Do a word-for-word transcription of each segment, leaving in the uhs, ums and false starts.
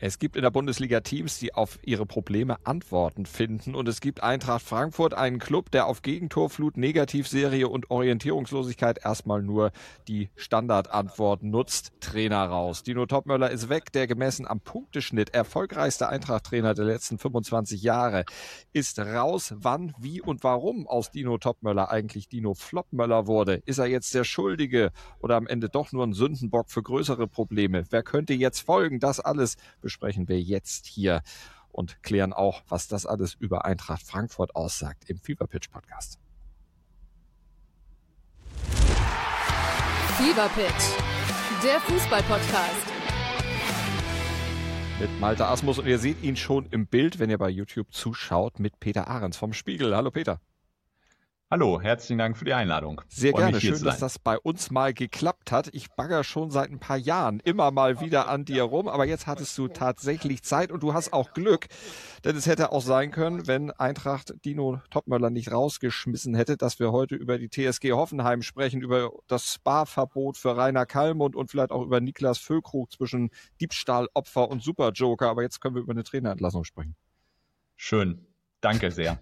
Es gibt in der Bundesliga Teams, die auf ihre Probleme Antworten finden, und es gibt Eintracht Frankfurt, einen Club, der auf Gegentorflut, Negativserie und Orientierungslosigkeit erstmal nur die Standardantworten nutzt. Trainer raus. Dino Topmöller ist weg, der gemessen am Punkteschnitt erfolgreichste Eintracht-Trainer der letzten fünfundzwanzig Jahre ist raus. Wann, wie und warum aus Dino Topmöller eigentlich Dino Flopmöller wurde? Ist er jetzt der Schuldige oder am Ende doch nur ein Sündenbock für größere Probleme? Wer könnte jetzt folgen? Das alles besprechen wir jetzt hier und klären auch, was das alles über Eintracht Frankfurt aussagt im Fever Pitch Podcast. Fever Pitch, der Fußball-Podcast. Mit Malte Asmus, und ihr seht ihn schon im Bild, wenn ihr bei YouTube zuschaut, mit Peter Ahrens vom Spiegel. Hallo Peter. Hallo, herzlichen Dank für die Einladung. Sehr gerne, schön, dass das bei uns mal geklappt hat. Ich bagger schon seit ein paar Jahren immer mal wieder an dir rum, aber jetzt hattest du tatsächlich Zeit und du hast auch Glück, denn es hätte auch sein können, wenn Eintracht Dino Topmöller nicht rausgeschmissen hätte, dass wir heute über die T S G Hoffenheim sprechen, über das Sparverbot für Rainer Kallmund und vielleicht auch über Niklas Füllkrug zwischen Diebstahlopfer und Superjoker, aber jetzt können wir über eine Trainerentlassung sprechen. Schön, danke sehr.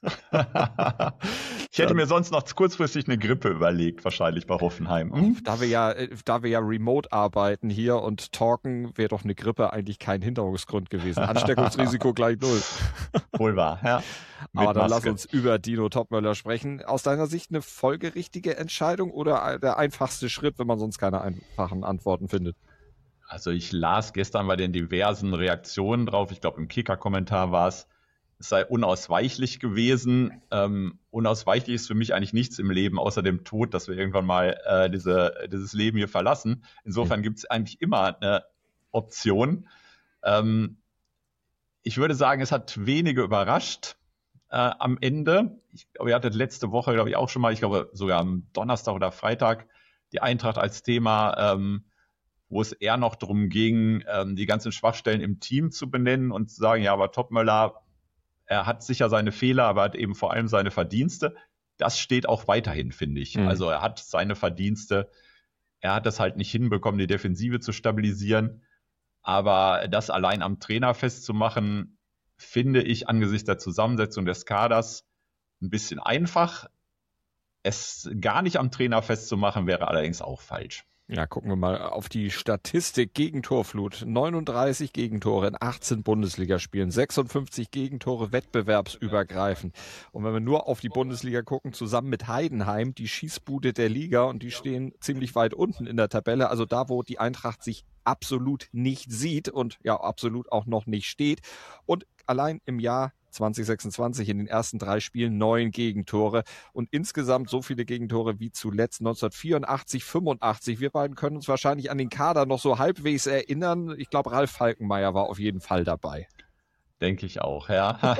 Ich hätte mir sonst noch kurzfristig eine Grippe überlegt, wahrscheinlich bei Hoffenheim. Hm? Da wir ja, da wir ja remote arbeiten hier und talken, wäre doch eine Grippe eigentlich kein Hinderungsgrund gewesen. Ansteckungsrisiko gleich null. Wohl wahr, ja. Aber dann lass uns über Dino Topmöller sprechen. Aus deiner Sicht eine folgerichtige Entscheidung oder der einfachste Schritt, wenn man sonst keine einfachen Antworten findet? Also ich las gestern bei den diversen Reaktionen drauf, ich glaube im Kicker-Kommentar war es, es sei unausweichlich gewesen. Ähm, unausweichlich ist für mich eigentlich nichts im Leben, außer dem Tod, dass wir irgendwann mal äh, diese, dieses Leben hier verlassen. Insofern gibt es eigentlich immer eine Option. Ähm, ich würde sagen, es hat wenige überrascht äh, am Ende. Ich glaube, ihr hattet letzte Woche, glaube ich, auch schon mal, ich glaube sogar am Donnerstag oder Freitag, die Eintracht als Thema, ähm, wo es eher noch darum ging, ähm, die ganzen Schwachstellen im Team zu benennen und zu sagen, ja, aber Topmöller, er hat sicher seine Fehler, aber hat eben vor allem seine Verdienste. Das steht auch weiterhin, finde ich. Mhm. Also er hat seine Verdienste. Er hat es halt nicht hinbekommen, die Defensive zu stabilisieren. Aber das allein am Trainer festzumachen, finde ich angesichts der Zusammensetzung des Kaders ein bisschen einfach. Es gar nicht am Trainer festzumachen, wäre allerdings auch falsch. Ja, gucken wir mal auf die Statistik. Gegentorflut, neununddreißig Gegentore in achtzehn Bundesligaspielen, sechsundfünfzig Gegentore wettbewerbsübergreifend. Und wenn wir nur auf die Bundesliga gucken, zusammen mit Heidenheim, die Schießbude der Liga, und die stehen ziemlich weit unten in der Tabelle, also da, wo die Eintracht sich absolut nicht sieht und ja absolut auch noch nicht steht. Und allein im Jahr zwanzig sechsundzwanzig in den ersten drei Spielen neun Gegentore und insgesamt so viele Gegentore wie zuletzt neunzehnhundertvierundachtzig, fünfundachtzig. Wir beiden können uns wahrscheinlich an den Kader noch so halbwegs erinnern. Ich glaube, Ralf Falkenmeier war auf jeden Fall dabei. Denke ich auch, ja.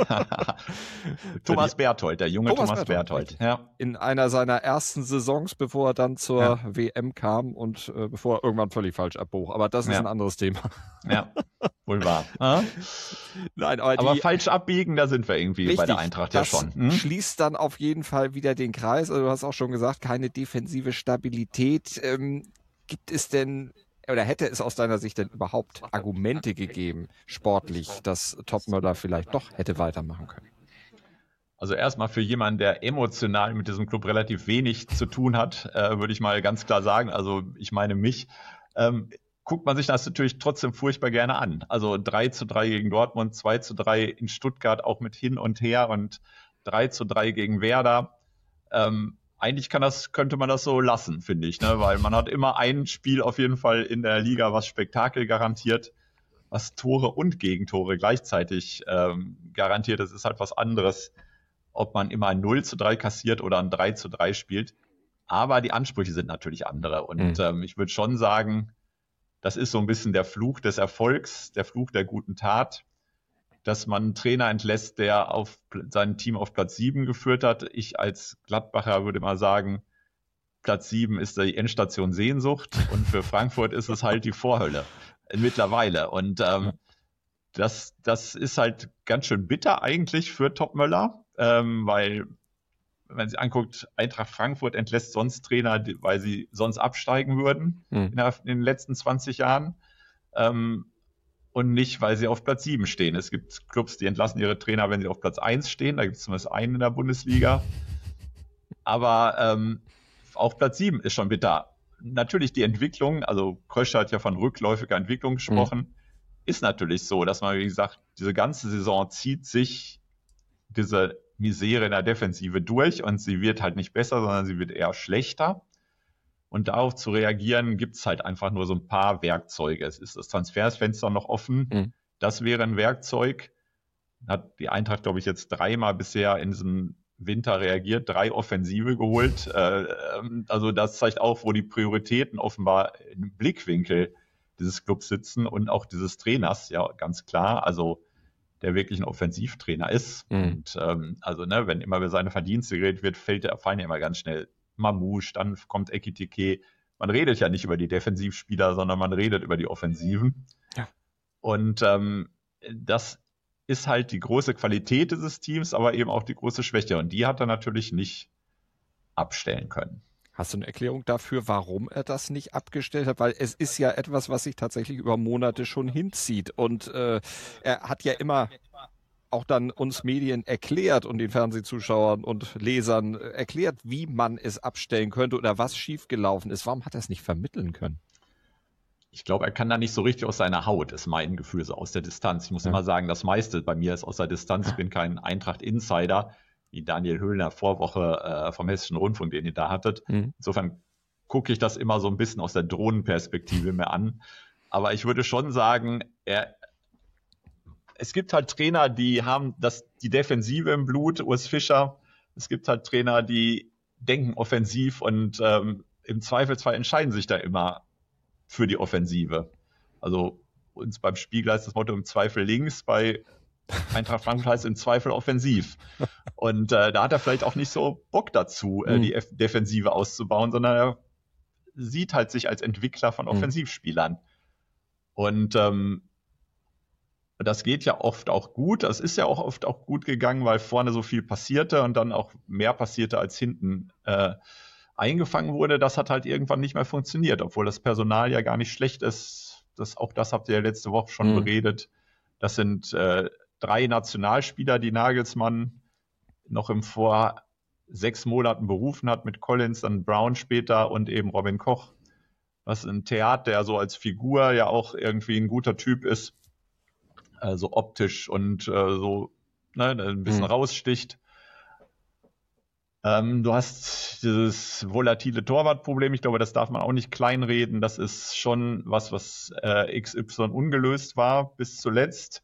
Thomas Berthold, der junge Thomas, Thomas Berthold. Ja. In einer seiner ersten Saisons, bevor er dann zur ja. W M kam und äh, bevor er irgendwann völlig falsch abbog. Aber das ist ja. ein anderes Thema. Ja, wohl wahr. Ja? Nein, aber, aber die, falsch abbiegen, da sind wir irgendwie richtig, bei der Eintracht ja schon. Hm? Schließt dann auf jeden Fall wieder den Kreis. Also du hast auch schon gesagt, keine defensive Stabilität. Ähm, gibt es denn... Oder hätte es aus deiner Sicht denn überhaupt Argumente gegeben, sportlich, dass Topmöller vielleicht doch hätte weitermachen können? Also erstmal für jemanden, der emotional mit diesem Club relativ wenig zu tun hat, äh, würde ich mal ganz klar sagen, also ich meine mich, ähm, guckt man sich das natürlich trotzdem furchtbar gerne an. Also drei zu drei gegen Dortmund, zwei zu drei in Stuttgart, auch mit hin und her, und drei zu drei gegen Werder. Ähm, Eigentlich kann das, könnte man das so lassen, finde ich, ne? Weil man hat immer ein Spiel auf jeden Fall in der Liga, was Spektakel garantiert, was Tore und Gegentore gleichzeitig ähm, garantiert. Das ist halt was anderes, ob man immer ein null zu drei kassiert oder ein drei zu drei spielt. Aber die Ansprüche sind natürlich andere. Und mhm. ähm, ich würde schon sagen, das ist so ein bisschen der Fluch des Erfolgs, der Fluch der guten Tat, dass man einen Trainer entlässt, der auf sein Team auf Platz sieben geführt hat. Ich als Gladbacher würde mal sagen, Platz sieben ist die Endstation Sehnsucht, und für Frankfurt ist es halt die Vorhölle mittlerweile. Und ähm, das, das ist halt ganz schön bitter eigentlich für Topmöller, ähm, weil, wenn man sich anguckt, Eintracht Frankfurt entlässt sonst Trainer, weil sie sonst absteigen würden mhm. in, der, in den letzten zwanzig Jahren. Ähm, und nicht, weil sie auf Platz sieben stehen. Es gibt Clubs, die entlassen ihre Trainer, wenn sie auf Platz eins stehen. Da gibt es zumindest einen in der Bundesliga. Aber ähm, auf Platz sieben ist schon bitter. Natürlich die Entwicklung, also Krösche hat ja von rückläufiger Entwicklung gesprochen, mhm. ist natürlich so, dass man, wie gesagt, diese ganze Saison zieht sich diese Misere in der Defensive durch und sie wird halt nicht besser, sondern sie wird eher schlechter. Und darauf zu reagieren, gibt es halt einfach nur so ein paar Werkzeuge. Es ist das Transfersfenster noch offen. Mhm. Das wäre ein Werkzeug. Hat die Eintracht, glaube ich, jetzt dreimal bisher in diesem Winter reagiert, drei Offensive geholt. Also das zeigt auch, wo die Prioritäten offenbar im Blickwinkel dieses Clubs sitzen und auch dieses Trainers, ja, ganz klar. Also der wirklich ein Offensivtrainer ist. Mhm. Und ähm, also, ne, wenn immer über seine Verdienste geredet wird, fällt der, fallen ja immer ganz schnell Mamouche, dann kommt Ekitike. Man redet ja nicht über die Defensivspieler, sondern man redet über die Offensiven. Ja. Und ähm, das ist halt die große Qualität dieses Teams, aber eben auch die große Schwäche. Und die hat er natürlich nicht abstellen können. Hast du eine Erklärung dafür, warum er das nicht abgestellt hat? Weil es ist ja etwas, was sich tatsächlich über Monate schon hinzieht. Und äh, er hat ja immer auch dann uns Medien erklärt und den Fernsehzuschauern und Lesern erklärt, wie man es abstellen könnte oder was schiefgelaufen ist. Warum hat er es nicht vermitteln können? Ich glaube, er kann da nicht so richtig aus seiner Haut, ist mein Gefühl, so aus der Distanz. Ich muss ja. immer sagen, das meiste bei mir ist aus der Distanz. Ich bin kein Eintracht-Insider, wie Daniel Höhlner Vorwoche äh, vom Hessischen Rundfunk, den ihr da hattet. Mhm. Insofern gucke ich das immer so ein bisschen aus der Drohnenperspektive mir an. Aber ich würde schon sagen, er, es gibt halt Trainer, die haben das, die Defensive im Blut, Urs Fischer. Es gibt halt Trainer, die denken offensiv und ähm, im Zweifelsfall entscheiden sich da immer für die Offensive. Also uns beim Spiegel ist das Motto im Zweifel links, bei Eintracht Frankfurt heißt im Zweifel offensiv. Und äh, da hat er vielleicht auch nicht so Bock dazu, äh, die F- Defensive auszubauen, sondern er sieht halt sich als Entwickler von Offensivspielern. Und ähm, das geht ja oft auch gut. Das ist ja auch oft auch gut gegangen, weil vorne so viel passierte und dann auch mehr passierte als hinten äh, eingefangen wurde. Das hat halt irgendwann nicht mehr funktioniert, obwohl das Personal ja gar nicht schlecht ist. Das, auch das habt ihr ja letzte Woche schon mhm. beredet. Das sind äh, drei Nationalspieler, die Nagelsmann noch im vor sechs Monaten berufen hat, mit Collins, dann Brown später und eben Robin Koch. Was ein Theater, der so als Figur ja auch irgendwie ein guter Typ ist, also optisch und äh, so ne, ein bisschen mhm. raussticht. Ähm, du hast dieses volatile Torwartproblem. Ich glaube, das darf man auch nicht kleinreden. Das ist schon was, was äh, X Y ungelöst war bis zuletzt.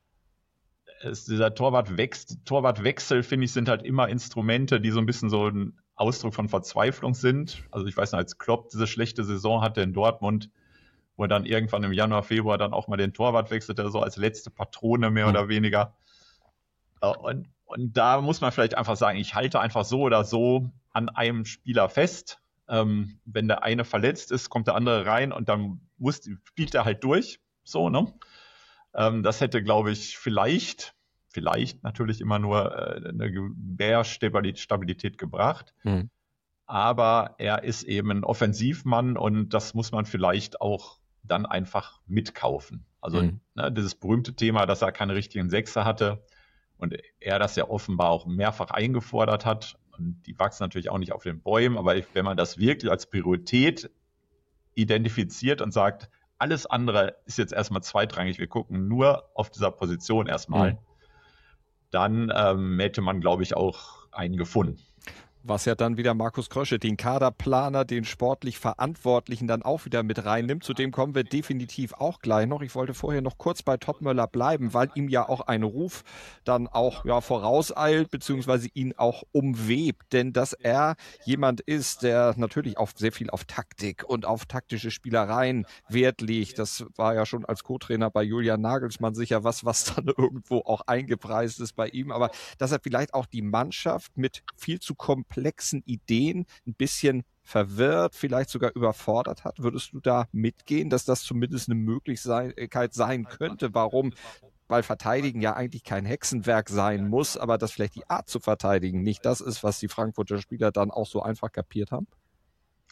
Es, dieser Torwartwechsel, Torwartwechsel, finde ich, sind halt immer Instrumente, die so ein bisschen so ein Ausdruck von Verzweiflung sind. Also ich weiß noch, als Klopp diese schlechte Saison hatte in Dortmund, wo er dann irgendwann im Januar, Februar dann auch mal den Torwart wechselte, so als letzte Patrone mehr mhm. oder weniger. Und, und da muss man vielleicht einfach sagen, ich halte einfach so oder so an einem Spieler fest. Ähm, wenn der eine verletzt ist, kommt der andere rein und dann muss, spielt er halt durch. So, ne? Ähm, das hätte, glaube ich, vielleicht, vielleicht natürlich immer nur äh, eine mehr Stabilität gebracht. Mhm. Aber er ist eben ein Offensivmann und das muss man vielleicht auch dann einfach mitkaufen. Also mhm. ne, dieses berühmte Thema, dass er keine richtigen Sechser hatte und er das ja offenbar auch mehrfach eingefordert hat. Und die wachsen natürlich auch nicht auf den Bäumen, aber wenn man das wirklich als Priorität identifiziert und sagt, alles andere ist jetzt erstmal zweitrangig, wir gucken nur auf dieser Position erstmal, mhm. dann ähm, hätte man, glaube ich, auch einen gefunden. Was ja dann wieder Markus Krösche, den Kaderplaner, den sportlich Verantwortlichen dann auch wieder mit reinnimmt. Zu dem kommen wir definitiv auch gleich noch. Ich wollte vorher noch kurz bei Topmöller bleiben, weil ihm ja auch ein Ruf dann auch ja, vorauseilt, beziehungsweise ihn auch umwebt. Denn dass er jemand ist, der natürlich auch sehr viel auf Taktik und auf taktische Spielereien Wert legt. Das war ja schon als Co-Trainer bei Julian Nagelsmann sicher was, was dann irgendwo auch eingepreist ist bei ihm. Aber dass er vielleicht auch die Mannschaft mit viel zu komplexen komplexen Ideen ein bisschen verwirrt, vielleicht sogar überfordert hat. Würdest du da mitgehen, dass das zumindest eine Möglichkeit sein könnte? Warum? Weil Verteidigen ja eigentlich kein Hexenwerk sein muss, aber dass vielleicht die Art zu verteidigen nicht das ist, was die Frankfurter Spieler dann auch so einfach kapiert haben?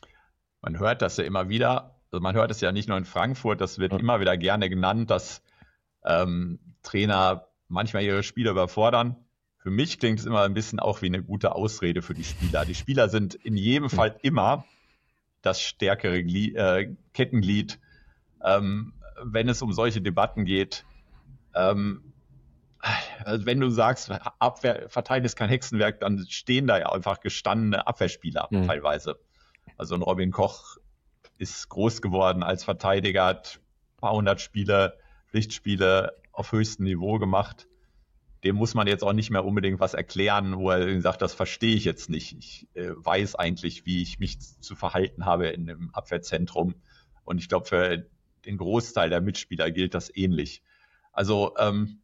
Man hört das ja immer wieder, also man hört es ja nicht nur in Frankfurt, das wird mhm. immer wieder gerne genannt, dass ähm, Trainer manchmal ihre Spieler überfordern. Für mich klingt es immer ein bisschen auch wie eine gute Ausrede für die Spieler. Die Spieler sind in jedem Fall immer das stärkere Glied, äh, Kettenglied, ähm, wenn es um solche Debatten geht. Ähm, also wenn du sagst, Abwehr, Verteidigen ist kein Hexenwerk, dann stehen da ja einfach gestandene Abwehrspieler mhm. teilweise. Also ein Robin Koch ist groß geworden als Verteidiger, hat ein paar hundert Spiele, Pflichtspiele auf höchstem Niveau gemacht. Dem muss man jetzt auch nicht mehr unbedingt was erklären, wo er sagt, das verstehe ich jetzt nicht. Ich äh, weiß eigentlich, wie ich mich zu verhalten habe in dem Abwehrzentrum. Und ich glaube, für den Großteil der Mitspieler gilt das ähnlich. Also ähm,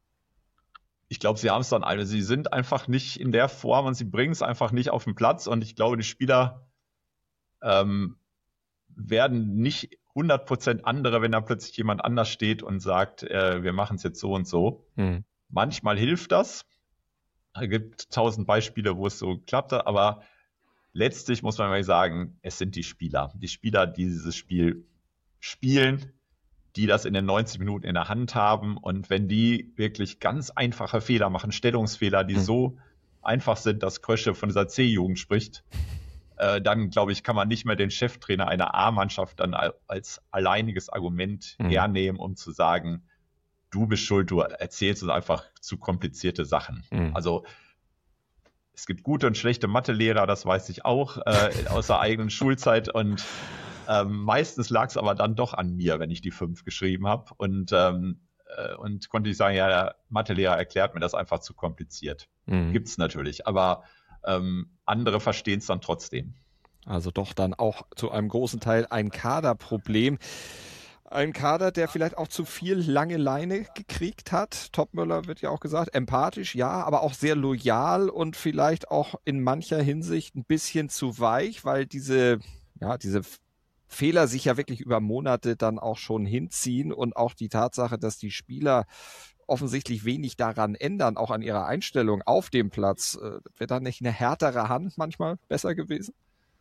ich glaube, sie haben es dann alle. Sie sind einfach nicht in der Form und sie bringen es einfach nicht auf den Platz. Und ich glaube, die Spieler ähm, werden nicht hundert Prozent andere, wenn da plötzlich jemand anders steht und sagt, äh, wir machen es jetzt so und so. Hm. Manchmal hilft das. Es gibt tausend Beispiele, wo es so klappt, aber letztlich muss man mal sagen, es sind die Spieler. Die Spieler, die dieses Spiel spielen, die das in den neunzig Minuten in der Hand haben. Und wenn die wirklich ganz einfache Fehler machen, Stellungsfehler, die mhm. so einfach sind, dass Krösche von dieser C-Jugend spricht, äh, dann, glaube ich, kann man nicht mehr den Cheftrainer einer A-Mannschaft dann als alleiniges Argument mhm. hernehmen, um zu sagen, du bist schuld, du erzählst uns einfach zu komplizierte Sachen. Mhm. Also es gibt gute und schlechte Mathelehrer, das weiß ich auch, äh, aus der eigenen Schulzeit. Und ähm, meistens lag es aber dann doch an mir, wenn ich die fünf geschrieben habe. Und, ähm, äh, und konnte ich sagen, ja, der Mathelehrer erklärt mir das einfach zu kompliziert. Mhm. Gibt es natürlich, aber ähm, andere verstehen es dann trotzdem. Also doch dann auch zu einem großen Teil ein Kaderproblem. Ein Kader, der vielleicht auch zu viel lange Leine gekriegt hat. Topmöller wird ja auch gesagt, empathisch, ja, aber auch sehr loyal und vielleicht auch in mancher Hinsicht ein bisschen zu weich, weil diese, ja, diese Fehler sich ja wirklich über Monate dann auch schon hinziehen und auch die Tatsache, dass die Spieler offensichtlich wenig daran ändern, auch an ihrer Einstellung auf dem Platz. Wäre da nicht eine härtere Hand manchmal besser gewesen?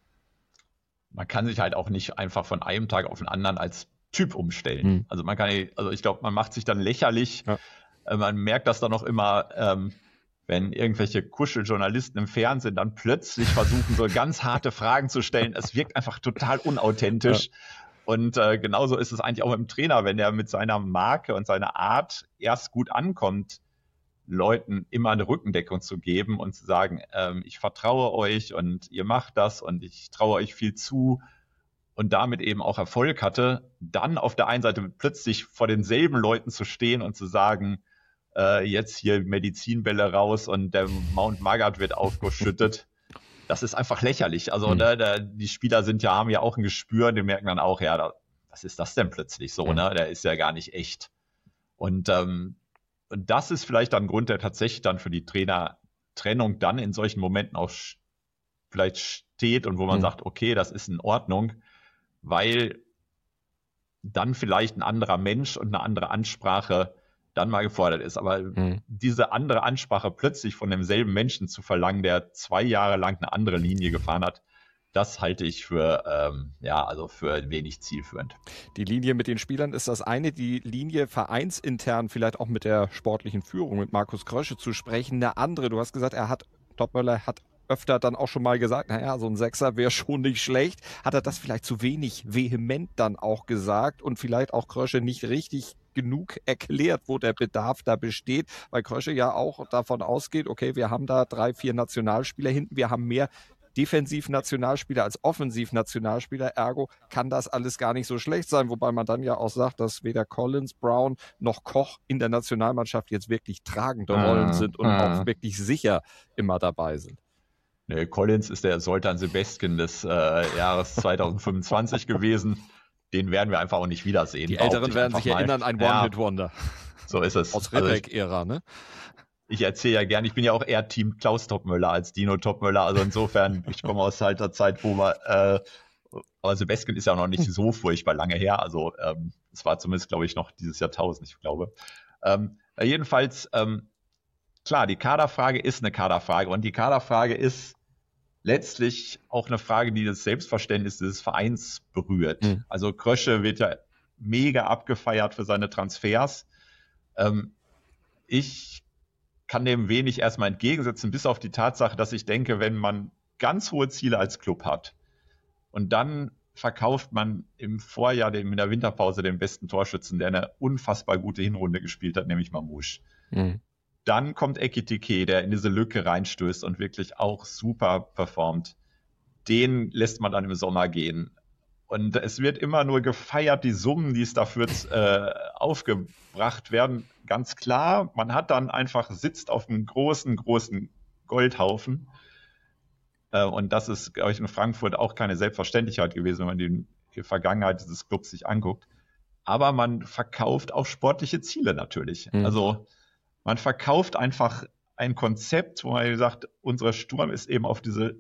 Man kann sich halt auch nicht einfach von einem Tag auf den anderen als Typ umstellen. Hm. Also man kann, also ich glaube, man macht sich dann lächerlich. Ja. Man merkt das dann auch immer, ähm, wenn irgendwelche Kuscheljournalisten im Fernsehen dann plötzlich versuchen, so ganz harte Fragen zu stellen. Es wirkt einfach total unauthentisch. Ja. Und äh, genauso ist es eigentlich auch mit dem Trainer, wenn er mit seiner Marke und seiner Art erst gut ankommt, Leuten immer eine Rückendeckung zu geben und zu sagen, ähm, ich vertraue euch und ihr macht das und ich traue euch viel zu. Und damit eben auch Erfolg hatte, dann auf der einen Seite plötzlich vor denselben Leuten zu stehen und zu sagen, äh, jetzt hier Medizinbälle raus und der Mount Magath wird aufgeschüttet. Das ist einfach lächerlich. Also mhm. ne, der, die Spieler sind ja, haben ja auch ein Gespür, die merken dann auch, ja, da, was ist das denn plötzlich so, mhm. ne? Der ist ja gar nicht echt. Und, ähm, und das ist vielleicht dann ein Grund, der tatsächlich dann für die Trainertrennung dann in solchen Momenten auch vielleicht steht und wo man mhm. sagt, okay, das ist in Ordnung, weil dann vielleicht ein anderer Mensch und eine andere Ansprache dann mal gefordert ist. Aber mhm. diese andere Ansprache plötzlich von demselben Menschen zu verlangen, der zwei Jahre lang eine andere Linie gefahren hat, das halte ich für, ähm, ja, also für wenig zielführend. Die Linie mit den Spielern ist das eine, die Linie vereinsintern vielleicht auch mit der sportlichen Führung, mit Markus Krösche zu sprechen, eine andere. Du hast gesagt, er hat, Topmöller hat öfter dann auch schon mal gesagt, naja, so ein Sechser wäre schon nicht schlecht. Hat er das vielleicht zu wenig vehement dann auch gesagt und vielleicht auch Krösche nicht richtig genug erklärt, wo der Bedarf da besteht, weil Krösche ja auch davon ausgeht, okay, wir haben da drei, vier Nationalspieler hinten, wir haben mehr Defensiv-Nationalspieler als Offensiv-Nationalspieler, ergo kann das alles gar nicht so schlecht sein, wobei man dann ja auch sagt, dass weder Collins, Brown noch Koch in der Nationalmannschaft jetzt wirklich tragende Rollen sind und auch wirklich sicher immer dabei sind. Nee, Collins ist der Zoltan Sebestyén des äh, Jahres zwanzig fünfundzwanzig gewesen. Den werden wir einfach auch nicht wiedersehen. Die Älteren werden sich mal erinnern, ein One-Hit-Wonder. Ja, so ist es. Aus Ribbeck-Ära, ne? Ich erzähle ja gerne, ich bin ja auch eher Team Klaus Topmöller als Dino Topmöller. Also insofern, ich komme aus halt der Zeit, wo man, äh, aber Sebestyén ist ja noch nicht so furchtbar lange her. Also ähm, es war zumindest, glaube ich, noch dieses Jahrtausend, ich glaube. Ähm, jedenfalls, ähm, klar, die Kaderfrage ist eine Kaderfrage und die Kaderfrage ist letztlich auch eine Frage, die das Selbstverständnis des Vereins berührt. Mhm. Also Krösche wird ja mega abgefeiert für seine Transfers Ähm, ich kann dem wenig erstmal entgegensetzen, bis auf die Tatsache, dass ich denke, wenn man ganz hohe Ziele als Club hat und dann verkauft man im Vorjahr, dem, in der Winterpause, den besten Torschützen, der eine unfassbar gute Hinrunde gespielt hat, nämlich Mamouche. Mhm. Dann kommt Ekitike, der in diese Lücke reinstößt und wirklich auch super performt. Den lässt man dann im Sommer gehen. Und es wird immer nur gefeiert, die Summen, die es dafür äh, aufgebracht werden. Ganz klar, man hat dann einfach, sitzt auf einem großen, großen Goldhaufen. Äh, und das ist, glaube ich, in Frankfurt auch keine Selbstverständlichkeit gewesen, wenn man die, die Vergangenheit dieses Clubs sich anguckt. Aber man verkauft auch sportliche Ziele natürlich. Mhm. Also man verkauft einfach ein Konzept, wo man sagt, unser Sturm ist eben auf diese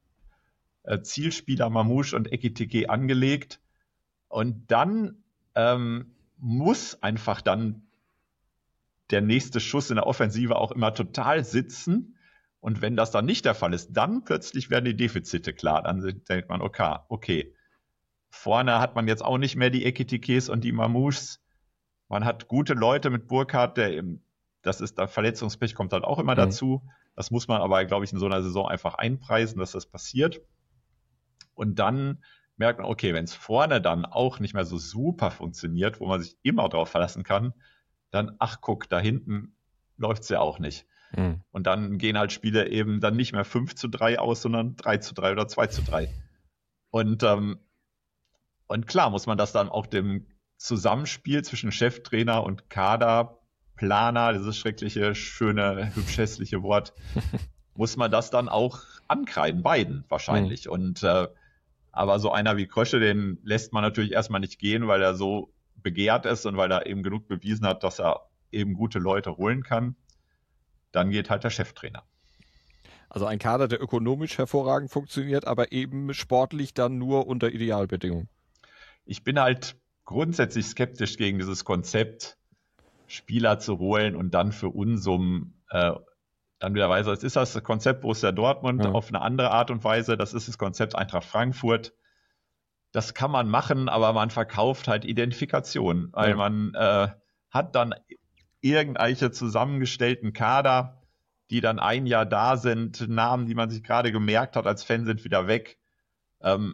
Zielspieler Mamouche und Ekitike angelegt. Und dann ähm, muss einfach dann der nächste Schuss in der Offensive auch immer total sitzen. Und wenn das dann nicht der Fall ist, dann plötzlich werden die Defizite klar. Dann denkt man, okay, okay. Vorne hat man jetzt auch nicht mehr die Ekitikes und die Mamouches. Man hat gute Leute mit Burkhardt, der eben, das ist, der Verletzungspech kommt halt auch immer mhm. dazu. Das muss man aber, glaube ich, in so einer Saison einfach einpreisen, dass das passiert. Und dann merkt man, okay, wenn es vorne dann auch nicht mehr so super funktioniert, wo man sich immer drauf verlassen kann, dann, ach guck, da hinten läuft es ja auch nicht. Mhm. Und dann gehen halt Spiele eben dann nicht mehr fünf zu drei aus, sondern drei zu drei oder zwei zu drei. Und, ähm, und klar muss man das dann auch dem Zusammenspiel zwischen Cheftrainer und Kaderplaner, dieses schreckliche, schöne, hübsch hässliche Wort, muss man das dann auch ankreiden, beiden wahrscheinlich. Mhm. Und äh, aber so einer wie Krösche, den lässt man natürlich erstmal nicht gehen, weil er so begehrt ist und weil er eben genug bewiesen hat, dass er eben gute Leute holen kann. Dann geht halt der Cheftrainer. Also ein Kader, der ökonomisch hervorragend funktioniert, aber eben sportlich dann nur unter Idealbedingungen. Ich bin halt grundsätzlich skeptisch gegen dieses Konzept, Spieler zu holen und dann für Unsummen äh, dann wieder weiter. Es ist das Konzept Borussia Dortmund ja. auf eine andere Art und Weise. Das ist das Konzept Eintracht Frankfurt. Das kann man machen, aber man verkauft halt Identifikation, weil ja. man äh, hat dann irgendwelche zusammengestellten Kader, die dann ein Jahr da sind, Namen, die man sich gerade gemerkt hat als Fan, sind wieder weg. Ähm,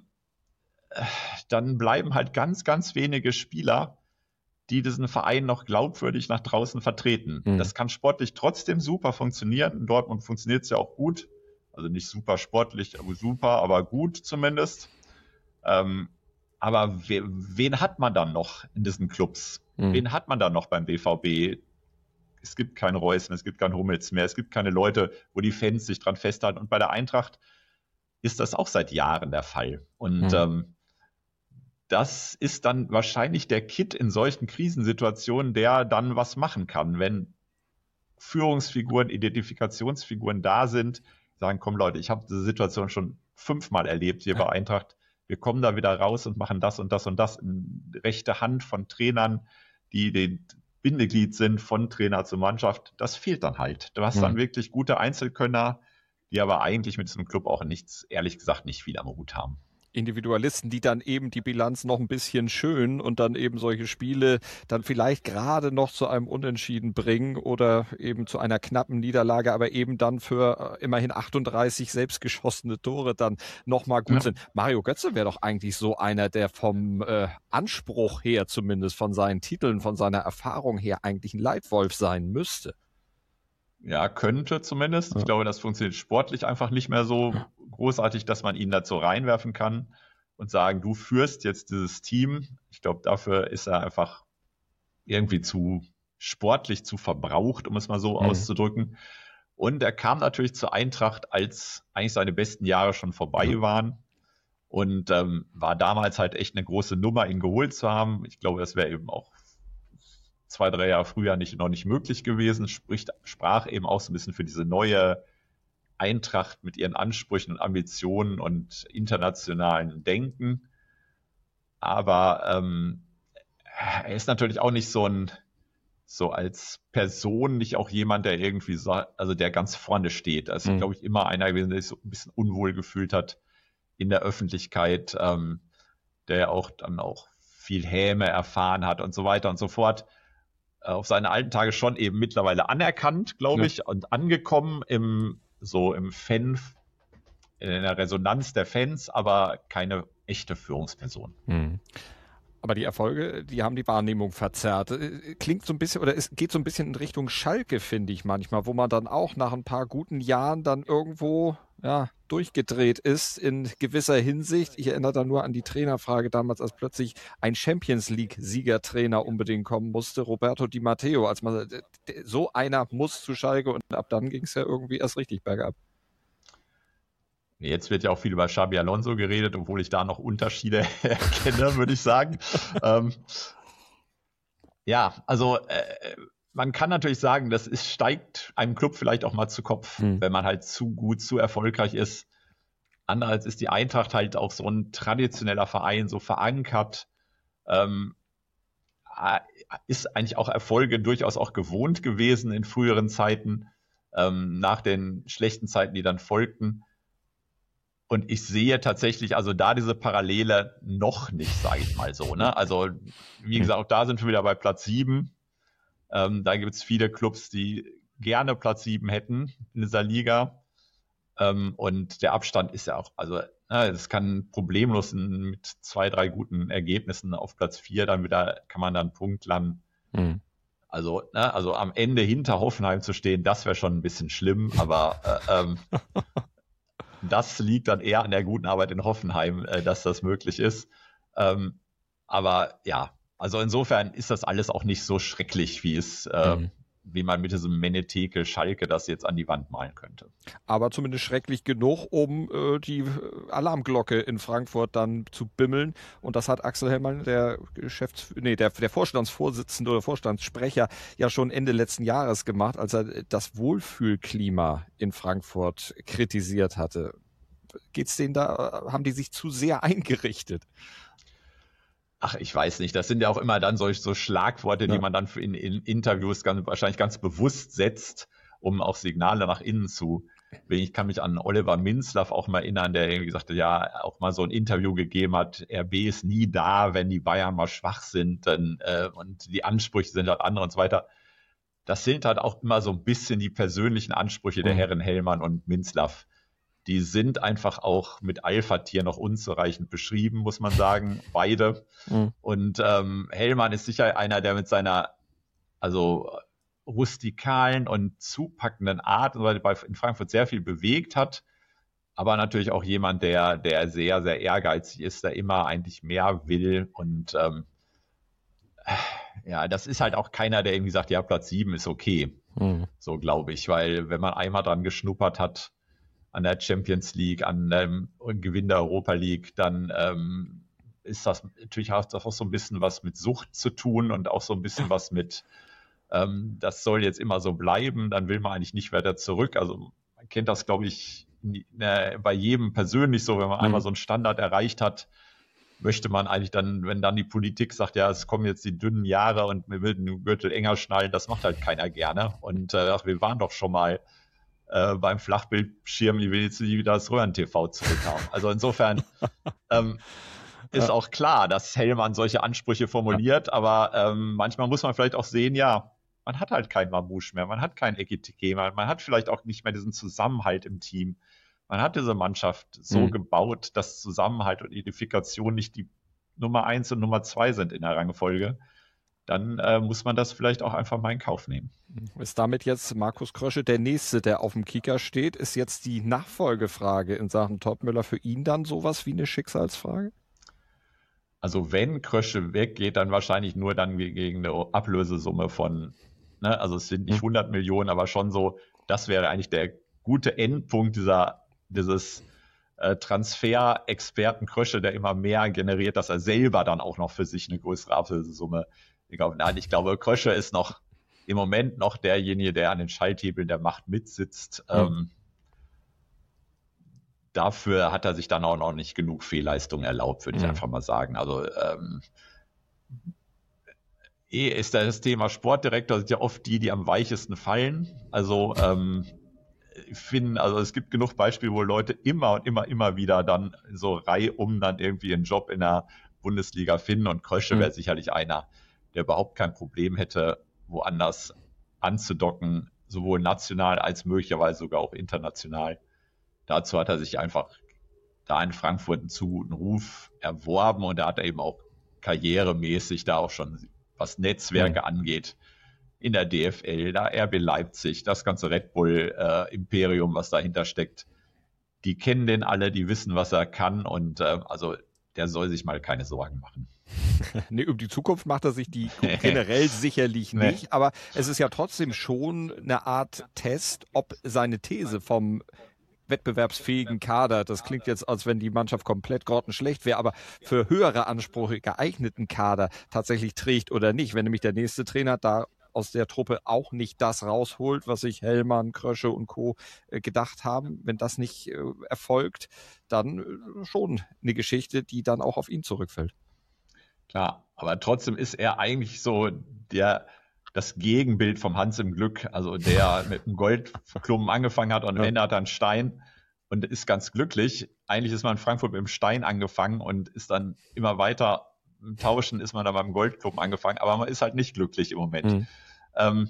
dann bleiben halt ganz, ganz wenige Spieler, die diesen Verein noch glaubwürdig nach draußen vertreten. Mhm. Das kann sportlich trotzdem super funktionieren. In Dortmund funktioniert es ja auch gut. Also nicht super sportlich, aber super, aber gut zumindest. Ähm, aber we, wen hat man dann noch in diesen Clubs? Mhm. Wen hat man dann noch beim B V B? Es gibt keinen Reus mehr, es gibt keinen Hummels mehr, es gibt keine Leute, wo die Fans sich dran festhalten. Und bei der Eintracht ist das auch seit Jahren der Fall. Und mhm. ähm, das ist dann wahrscheinlich der Kit in solchen Krisensituationen, der dann was machen kann, wenn Führungsfiguren, Identifikationsfiguren da sind, sagen, komm Leute, ich habe diese Situation schon fünfmal erlebt hier bei Eintracht, wir kommen da wieder raus und machen das und das und das in rechte Hand von Trainern, die den Bindeglied sind von Trainer zur Mannschaft. Das fehlt dann halt. Du hast mhm. dann wirklich gute Einzelkönner, die aber eigentlich mit diesem Club auch nichts, ehrlich gesagt, nicht viel am Hut haben. Individualisten, die dann eben die Bilanz noch ein bisschen schön und dann eben solche Spiele dann vielleicht gerade noch zu einem Unentschieden bringen oder eben zu einer knappen Niederlage, aber eben dann für immerhin achtunddreißig selbstgeschossene Tore dann nochmal gut ja. sind. Mario Götze wäre doch eigentlich so einer, der vom äh, Anspruch her zumindest, von seinen Titeln, von seiner Erfahrung her eigentlich ein Leitwolf sein müsste. Ja, könnte zumindest. Ja. Ich glaube, das funktioniert sportlich einfach nicht mehr so großartig, dass man ihn dazu reinwerfen kann und sagen, du führst jetzt dieses Team. Ich glaube, dafür ist er einfach irgendwie zu sportlich zu verbraucht, um es mal so mhm. auszudrücken. Und er kam natürlich zur Eintracht, als eigentlich seine besten Jahre schon vorbei mhm. waren. Und ähm, war damals halt echt eine große Nummer, ihn geholt zu haben. Ich glaube, das wäre eben auch zwei, drei Jahre früher nicht, noch nicht möglich gewesen, spricht, sprach eben auch so ein bisschen für diese neue Eintracht mit ihren Ansprüchen und Ambitionen und internationalen Denken. Aber ähm, er ist natürlich auch nicht so ein, so als Person nicht auch jemand, der irgendwie, so, also der ganz vorne steht. Also mhm. glaube ich immer einer gewesen, der sich so ein bisschen unwohl gefühlt hat in der Öffentlichkeit, ähm, der auch dann auch viel Häme erfahren hat und so weiter und so fort. auf seine alten Tage schon eben mittlerweile anerkannt, glaube Ja. ich, und angekommen im, so im Fan, in der Resonanz der Fans, aber keine echte Führungsperson. Mhm. Aber die Erfolge, die haben die Wahrnehmung verzerrt. Äh, Klingt so ein bisschen, oder es geht so ein bisschen in Richtung Schalke, finde ich manchmal, wo man dann auch nach ein paar guten Jahren dann irgendwo ja, durchgedreht ist in gewisser Hinsicht. Ich erinnere da nur an die Trainerfrage damals, als plötzlich ein Champions-League-Siegertrainer unbedingt kommen musste, Roberto Di Matteo. Als man so einer muss zu Schalke und ab dann ging es ja irgendwie erst richtig bergab. Jetzt wird ja auch viel über Xabi Alonso geredet, obwohl ich da noch Unterschiede erkenne, würde ich sagen. ähm, ja, also äh, man kann natürlich sagen, das ist, steigt einem Club vielleicht auch mal zu Kopf, Hm. wenn man halt zu gut, zu erfolgreich ist. Andererseits ist die Eintracht halt auch so ein traditioneller Verein, so verankert, ähm, äh, ist eigentlich auch Erfolge durchaus auch gewohnt gewesen in früheren Zeiten, ähm, nach den schlechten Zeiten, die dann folgten. Und ich sehe tatsächlich also da diese Parallele noch nicht, sage ich mal so. Ne? Also wie gesagt, auch da sind wir wieder bei Platz sieben. Ähm, da gibt es viele Clubs, die gerne Platz sieben hätten in dieser Liga. Ähm, und der Abstand ist ja auch, also es kann problemlos mit zwei, drei guten Ergebnissen auf Platz vier dann wieder, kann man dann einen Punkt landen. Mhm. Also, ne, also am Ende hinter Hoffenheim zu stehen, das wäre schon ein bisschen schlimm, aber äh, ähm, das liegt dann eher an der guten Arbeit in Hoffenheim, äh, dass das möglich ist. Ähm, aber ja, also insofern ist das alles auch nicht so schrecklich, wie es, äh, Mhm. wie man mit diesem Menetekel Schalke das jetzt an die Wand malen könnte. Aber zumindest schrecklich genug, um äh, die äh, Alarmglocke in Frankfurt dann zu bimmeln. Und das hat Axel Hellmann, der Geschäfts-, nee, der, der Vorstandsvorsitzende oder Vorstandssprecher, ja schon Ende letzten Jahres gemacht, als er das Wohlfühlklima in Frankfurt kritisiert hatte. Geht's denen da, haben die sich zu sehr eingerichtet? Ach, ich weiß nicht. Das sind ja auch immer dann solche so Schlagworte, Ja. die man dann in, in Interviews ganz, wahrscheinlich ganz bewusst setzt, um auch Signale nach innen zu bringen. Ich kann mich an Oliver Minzlaff auch mal erinnern, der irgendwie sagte, ja, auch mal so ein Interview gegeben hat, R B ist nie da, wenn die Bayern mal schwach sind, dann, äh, und die Ansprüche sind halt andere und so weiter. Das sind halt auch immer so ein bisschen die persönlichen Ansprüche der Mhm. Herren Hellmann und Minzlaff. Die sind einfach auch mit Alpha-Tier noch unzureichend beschrieben, muss man sagen, beide. Mhm. Und ähm, Hellmann ist sicher einer, der mit seiner also rustikalen und zupackenden Art und so weiter bei- in Frankfurt sehr viel bewegt hat, aber natürlich auch jemand, der, der sehr, sehr ehrgeizig ist, der immer eigentlich mehr will. Und ähm, ja, das ist halt auch keiner, der irgendwie sagt, ja, Platz sieben ist okay. Mhm. So glaube ich, weil wenn man einmal dran geschnuppert hat an der Champions League, an dem Gewinn der Europa League, dann ähm, ist das natürlich hat das auch so ein bisschen was mit Sucht zu tun und auch so ein bisschen was mit, ähm, das soll jetzt immer so bleiben, dann will man eigentlich nicht weiter zurück. Also man kennt das, glaube ich, nie- ne, bei jedem persönlich so, wenn man Mhm. einmal so einen Standard erreicht hat, möchte man eigentlich dann, wenn dann die Politik sagt, ja, es kommen jetzt die dünnen Jahre und wir will den Gürtel enger schnallen, das macht halt keiner gerne. Und äh, ach, wir waren doch schon mal äh, beim Flachbildschirm, ich will jetzt nie wieder das Röhren-T V zurückhauen. Also insofern ähm, ist Ja. auch klar, dass Hellmann solche Ansprüche formuliert, aber ähm, manchmal muss man vielleicht auch sehen, ja, man hat halt keinen Mamouche mehr, man hat keinen Ekitike, man, man hat vielleicht auch nicht mehr diesen Zusammenhalt im Team. Man hat diese Mannschaft so Mhm. gebaut, dass Zusammenhalt und Identifikation nicht die Nummer eins und Nummer zwei sind in der Rangfolge. Dann äh, muss man das vielleicht auch einfach mal in Kauf nehmen. Ist damit jetzt Markus Krösche der Nächste, der auf dem Kicker steht? Ist jetzt die Nachfolgefrage in Sachen Topmöller für ihn dann sowas wie eine Schicksalsfrage? Also wenn Krösche weggeht, dann wahrscheinlich nur dann gegen eine Ablösesumme von, ne, also es sind nicht Mhm. hundert Millionen, aber schon so, das wäre eigentlich der gute Endpunkt dieser, dieses äh, Transfer-Experten Krösche, der immer mehr generiert, dass er selber dann auch noch für sich eine größere Ablösesumme. Ich glaube, nein, ich glaube, Krösche ist noch im Moment noch derjenige, der an den Schalthebeln der Macht mitsitzt. Mhm. Ähm, dafür hat er sich dann auch noch nicht genug Fehlleistungen erlaubt, würde ich Mhm. einfach mal sagen. Also ähm, eh ist das Thema Sportdirektor sind ja oft die, die am weichesten fallen. Also ähm, ich finde, also es gibt genug Beispiele, wo Leute immer und immer, immer wieder dann so reihum dann irgendwie einen Job in der Bundesliga finden und Krösche Mhm. wäre sicherlich einer, der überhaupt kein Problem hätte, woanders anzudocken, sowohl national als möglicherweise sogar auch international. Dazu hat er sich einfach da in Frankfurt einen zu guten Ruf erworben und da hat er eben auch karrieremäßig da auch schon, was Netzwerke mhm. angeht, in der D F L, da R B Leipzig, das ganze Red Bull-Imperium, äh, was dahinter steckt, die kennen den alle, die wissen, was er kann und äh, also der soll sich mal keine Sorgen machen. Nee, um die Zukunft macht er sich die generell sicherlich nicht, nee. Aber es ist ja trotzdem schon eine Art Test, ob seine These vom wettbewerbsfähigen Kader, das klingt jetzt, als wenn die Mannschaft komplett grottenschlecht wäre, aber für höhere Ansprüche geeigneten Kader tatsächlich trägt oder nicht. Wenn nämlich der nächste Trainer da aus der Truppe auch nicht das rausholt, was sich Hellmann, Krösche und Co. gedacht haben. Wenn das nicht äh, erfolgt, dann äh, schon eine Geschichte, die dann auch auf ihn zurückfällt. Klar, aber trotzdem ist er eigentlich so der, das Gegenbild vom Hans im Glück, also der mit einem Goldklumpen angefangen hat und am Ende hat er einen Stein und ist ganz glücklich. Eigentlich ist man in Frankfurt mit dem Stein angefangen und ist dann immer weiter im Tauschen, ist man dann beim Goldklumpen angefangen, aber man ist halt nicht glücklich im Moment. Mhm. Ähm,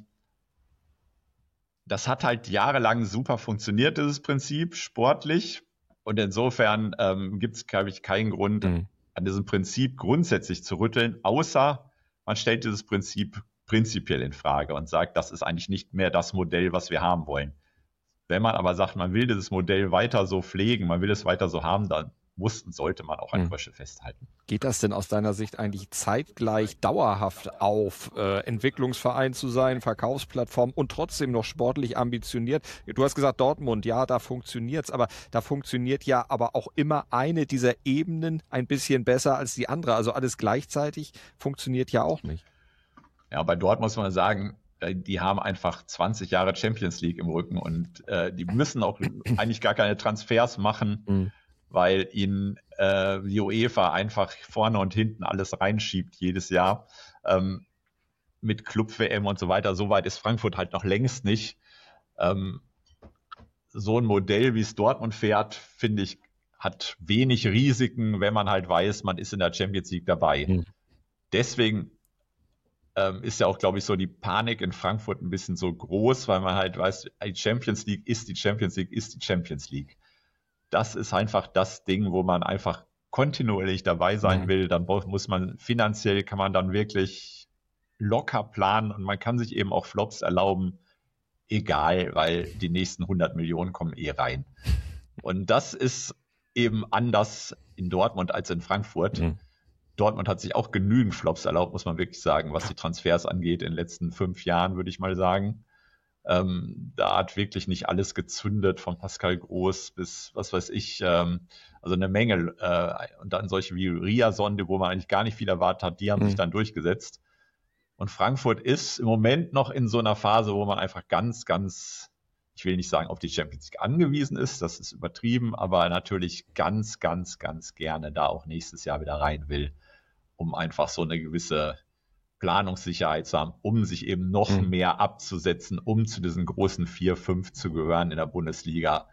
das hat halt jahrelang super funktioniert, dieses Prinzip, sportlich. Und insofern ähm, gibt es, glaube ich, keinen Grund, mhm. an diesem Prinzip grundsätzlich zu rütteln, außer man stellt dieses Prinzip prinzipiell in Frage und sagt, das ist eigentlich nicht mehr das Modell, was wir haben wollen. Wenn man aber sagt, man will dieses Modell weiter so pflegen, man will es weiter so haben, dann muss und sollte man auch an Krösche festhalten. Geht das denn aus deiner Sicht eigentlich zeitgleich dauerhaft auf, äh, Entwicklungsverein zu sein, Verkaufsplattform und trotzdem noch sportlich ambitioniert? Du hast gesagt Dortmund, ja, da funktioniert's, aber da funktioniert ja aber auch immer eine dieser Ebenen ein bisschen besser als die andere. Also alles gleichzeitig funktioniert ja auch nicht. Ja, bei Dortmund muss man sagen, die haben einfach zwanzig Jahre Champions League im Rücken und äh, die müssen auch eigentlich gar keine Transfers machen, mhm. weil ihnen äh, die UEFA einfach vorne und hinten alles reinschiebt jedes Jahr ähm, mit Club-W M und so weiter. So weit ist Frankfurt halt noch längst nicht. Ähm, so ein Modell, wie es Dortmund fährt, finde ich, hat wenig Risiken, wenn man halt weiß, man ist in der Champions League dabei. Mhm. Deswegen ähm, ist ja auch, glaube ich, so die Panik in Frankfurt ein bisschen so groß, weil man halt weiß, die Champions League ist die Champions League, ist die Champions League. Das ist einfach das Ding, wo man einfach kontinuierlich dabei sein mhm. will. Dann muss man finanziell, kann man dann wirklich locker planen und man kann sich eben auch Flops erlauben, egal, weil die nächsten hundert Millionen kommen eh rein. Und das ist eben anders in Dortmund als in Frankfurt. Mhm. Dortmund hat sich auch genügend Flops erlaubt, muss man wirklich sagen, was die Transfers angeht in den letzten fünf Jahren, würde ich mal sagen. Ähm, da hat wirklich nicht alles gezündet, von Pascal Groß bis, was weiß ich, ähm, also eine Menge. Äh, und dann solche wie Riasonde, wo man eigentlich gar nicht viel erwartet hat, die haben mhm. sich dann durchgesetzt. Und Frankfurt ist im Moment noch in so einer Phase, wo man einfach ganz, ganz, ich will nicht sagen, auf die Champions League angewiesen ist, das ist übertrieben, aber natürlich ganz, ganz, ganz gerne da auch nächstes Jahr wieder rein will, um einfach so eine gewisse Planungssicherheit zu haben, um sich eben noch mhm. mehr abzusetzen, um zu diesen großen vier, fünf zu gehören in der Bundesliga,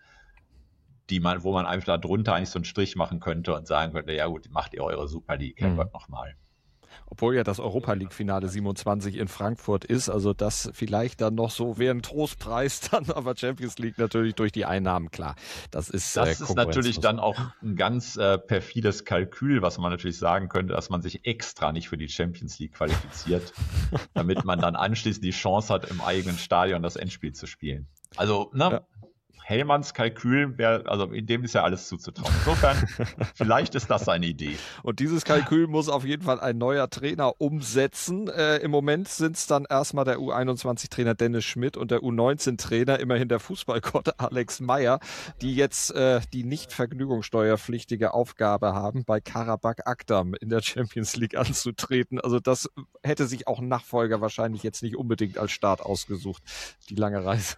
die man, wo man einfach da drunter eigentlich so einen Strich machen könnte und sagen könnte, ja gut, macht ihr eure Super League, mhm. Gott nochmal. Obwohl ja das Europa-League-Finale siebenundzwanzig in Frankfurt ist, also das vielleicht dann noch so wäre ein Trostpreis dann, aber Champions League natürlich durch die Einnahmen, klar. Das ist Das äh, ist natürlich dann auch ein ganz äh, perfides Kalkül, was man natürlich sagen könnte, dass man sich extra nicht für die Champions League qualifiziert, damit man dann anschließend die Chance hat, im eigenen Stadion das Endspiel zu spielen. Also, ne? Ja. Hellmanns Kalkül, wär, also in dem ist ja alles zuzutrauen. Insofern, vielleicht ist das seine Idee. Und dieses Kalkül muss auf jeden Fall ein neuer Trainer umsetzen. Äh, Im Moment sind es dann erstmal der U einundzwanzig-Trainer Dennis Schmidt und der U neunzehn-Trainer, immerhin der Fußballgott Alex Meyer, die jetzt äh, die nicht vergnügungssteuerpflichtige Aufgabe haben, bei Karabakh Akdam in der Champions League anzutreten. Also das hätte sich auch ein Nachfolger wahrscheinlich jetzt nicht unbedingt als Start ausgesucht, die lange Reise.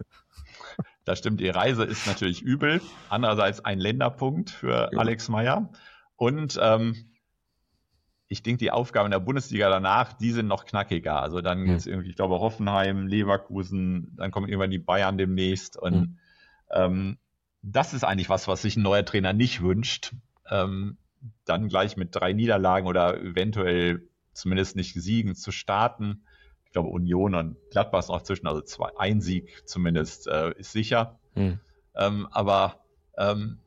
Das stimmt, die Reise ist natürlich übel. Andererseits ein Länderpunkt für ja. Alex Meyer. Und ähm, ich denke, die Aufgaben in der Bundesliga danach, die sind noch knackiger. Also dann mhm. jetzt irgendwie, ich glaube, Hoffenheim, Leverkusen, dann kommen irgendwann die Bayern demnächst. Und mhm. ähm, das ist eigentlich was, was sich ein neuer Trainer nicht wünscht. Ähm, dann gleich mit drei Niederlagen oder eventuell zumindest nicht Siegen zu starten. Ich glaube, Union und Gladbach ist noch zwischen, also zwei, ein Sieg zumindest äh, ist sicher. Hm. Ähm, aber ähm,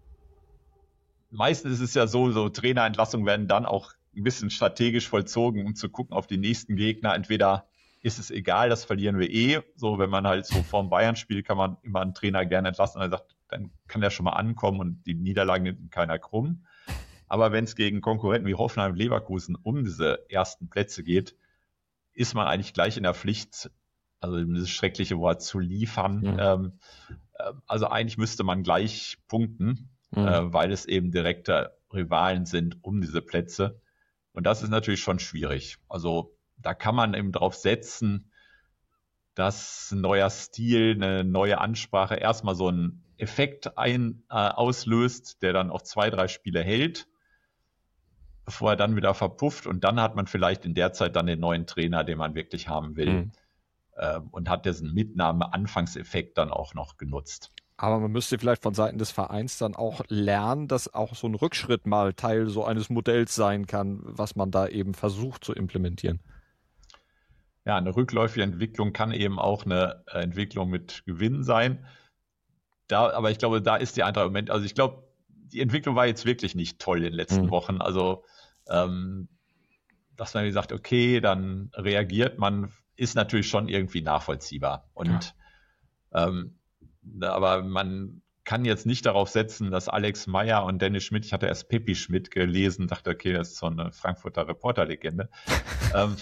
meistens ist es ja so, so Trainerentlassungen werden dann auch ein bisschen strategisch vollzogen, um zu gucken auf die nächsten Gegner. Entweder ist es egal, das verlieren wir eh. So, wenn man halt so vorm Bayern spielt, kann man immer einen Trainer gerne entlassen und er sagt, dann kann der schon mal ankommen und die Niederlagen nimmt keiner krumm. Aber wenn es gegen Konkurrenten wie Hoffenheim und Leverkusen um diese ersten Plätze geht, ist man eigentlich gleich in der Pflicht, also dieses schreckliche Wort zu liefern. Ja. Ähm, also eigentlich müsste man gleich punkten, mhm. äh, weil es eben direkte Rivalen sind um diese Plätze. Und das ist natürlich schon schwierig. Also da kann man eben drauf setzen, dass ein neuer Stil, eine neue Ansprache erstmal so einen Effekt ein, äh, auslöst, der dann auch zwei, drei Spiele hält, bevor er dann wieder verpufft. Und dann hat man vielleicht in der Zeit dann den neuen Trainer, den man wirklich haben will. Mhm. äh, und hat diesen Mitnahme-Anfangseffekt dann auch noch genutzt. Aber man müsste vielleicht von Seiten des Vereins dann auch lernen, dass auch so ein Rückschritt mal Teil so eines Modells sein kann, was man da eben versucht zu implementieren. Ja, eine rückläufige Entwicklung kann eben auch eine Entwicklung mit Gewinn sein. Da, aber ich glaube, da ist die Eintracht im Moment, also ich glaube, die Entwicklung war jetzt wirklich nicht toll in den letzten mhm. Wochen. Also, ähm, dass man gesagt, okay, dann reagiert man, ist natürlich schon irgendwie nachvollziehbar. Und ja. ähm, aber man kann jetzt nicht darauf setzen, dass Alex Meyer und Dennis Schmidt, ich hatte erst Peppi Schmidt gelesen, dachte, okay, das ist so eine Frankfurter Reporterlegende, ähm,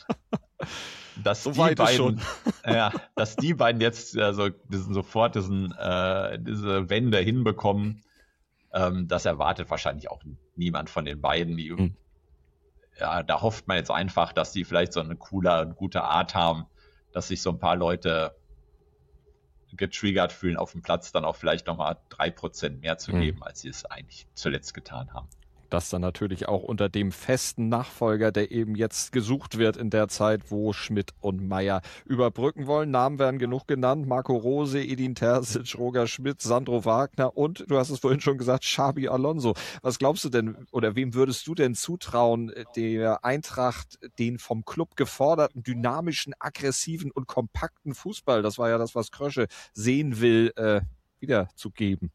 dass, so die beiden, ja, dass die beiden jetzt also diesen, sofort diesen, äh, diese Wende hinbekommen, ähm, das erwartet wahrscheinlich auch niemand von den beiden. Die, mhm. ja, da hofft man jetzt einfach, dass die vielleicht so eine coole und gute Art haben, dass sich so ein paar Leute getriggert fühlen, auf dem Platz dann auch vielleicht nochmal drei Prozent mehr zu geben, mhm. als sie es eigentlich zuletzt getan haben. Das dann natürlich auch unter dem festen Nachfolger, der eben jetzt gesucht wird in der Zeit, wo Schmidt und Meyer überbrücken wollen. Namen werden genug genannt. Marco Rose, Edin Terzic, Roger Schmidt, Sandro Wagner und, du hast es vorhin schon gesagt, Xabi Alonso. Was glaubst du denn, oder wem würdest du denn zutrauen, der Eintracht den vom Club geforderten, dynamischen, aggressiven und kompakten Fußball, das war ja das, was Krösche sehen will, äh, wiederzugeben?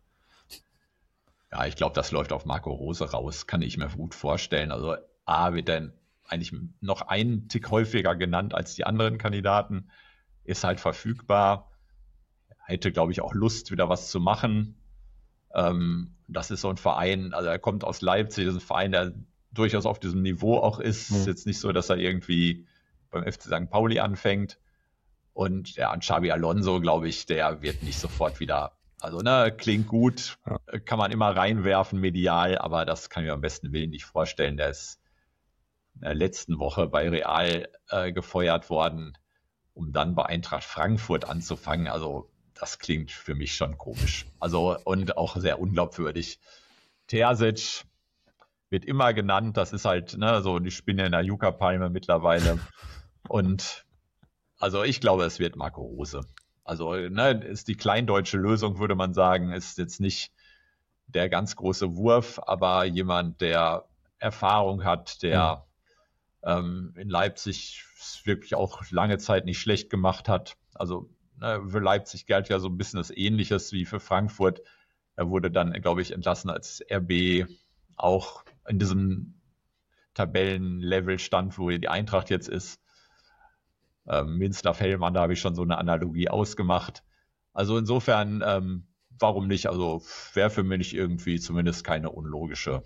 Ja, ich glaube, das läuft auf Marco Rose raus, kann ich mir gut vorstellen. Also A wird dann eigentlich noch einen Tick häufiger genannt als die anderen Kandidaten, ist halt verfügbar, hätte, glaube ich, auch Lust, wieder was zu machen. Ähm, das ist so ein Verein, also er kommt aus Leipzig, das ist ein Verein, der durchaus auf diesem Niveau auch ist. Mhm. Ist jetzt nicht so, dass er irgendwie beim F C Sankt Pauli anfängt. Und ja, an Xabi Alonso, glaube ich, der wird nicht sofort wieder. Also, ne, klingt gut, ja. Kann man immer reinwerfen medial, aber das kann ich mir am besten Willen nicht vorstellen. Der ist in der letzten Woche bei Real äh, gefeuert worden, um dann bei Eintracht Frankfurt anzufangen. Also, das klingt für mich schon komisch. Also, und auch sehr unglaubwürdig. Terzic wird immer genannt, das ist halt, ne, so die Spinne in der Yucca-Palme mittlerweile. Und also, ich glaube, es wird Marco Rose. Also, ne, ist die kleindeutsche Lösung, würde man sagen, ist jetzt nicht der ganz große Wurf, aber jemand, der Erfahrung hat, der mhm. ähm, in Leipzig wirklich auch lange Zeit nicht schlecht gemacht hat. Also, ne, für Leipzig galt ja so ein bisschen das Ähnliches wie für Frankfurt. Er wurde dann, glaube ich, entlassen, als R B auch in diesem Tabellenlevel stand, wo die Eintracht jetzt ist. Ähm, Münster-Fellmann, da habe ich schon so eine Analogie ausgemacht. Also insofern, ähm, warum nicht? Also wäre für mich irgendwie zumindest keine unlogische,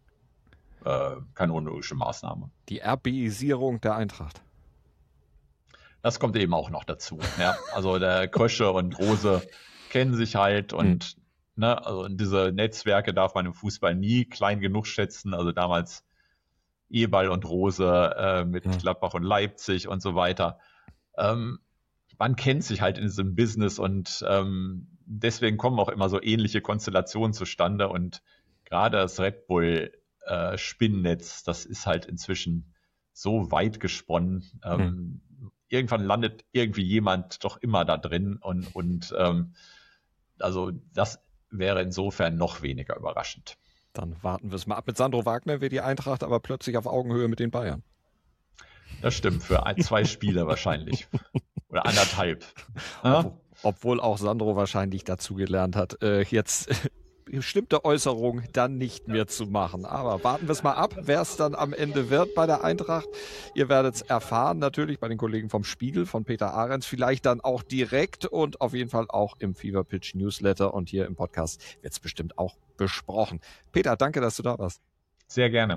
äh, keine unlogische Maßnahme. Die RB-Isierung der Eintracht. Das kommt eben auch noch dazu. Ja? Also der Krösche und Rose kennen sich halt und mhm. ne, also diese Netzwerke darf man im Fußball nie klein genug schätzen. Also damals Eberl und Rose äh, mit ja. Gladbach und Leipzig und so weiter. Ähm, man kennt sich halt in diesem Business und ähm, deswegen kommen auch immer so ähnliche Konstellationen zustande und gerade das Red Bull äh, Spinnennetz, das ist halt inzwischen so weit gesponnen. Ähm, mhm. Irgendwann landet irgendwie jemand doch immer da drin und, und ähm, also das wäre insofern noch weniger überraschend. Dann warten wir es mal ab. Mit Sandro Wagner wird die Eintracht aber plötzlich auf Augenhöhe mit den Bayern. Das stimmt, für ein, zwei Spiele wahrscheinlich. Oder anderthalb. Ja? Obwohl auch Sandro wahrscheinlich dazugelernt hat, äh, jetzt bestimmte Äußerungen dann nicht mehr zu machen. Aber warten wir es mal ab, wer es dann am Ende wird bei der Eintracht. Ihr werdet es erfahren, natürlich bei den Kollegen vom Spiegel, von Peter Ahrens, vielleicht dann auch direkt und auf jeden Fall auch im Fever Pitch Newsletter und hier im Podcast wird es bestimmt auch besprochen. Peter, danke, dass du da warst. Sehr gerne.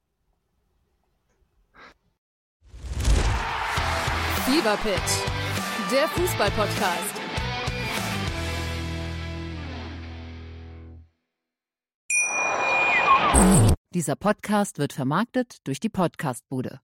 Fever Pitch, der Fußball-Podcast. Dieser Podcast wird vermarktet durch die Podcastbude.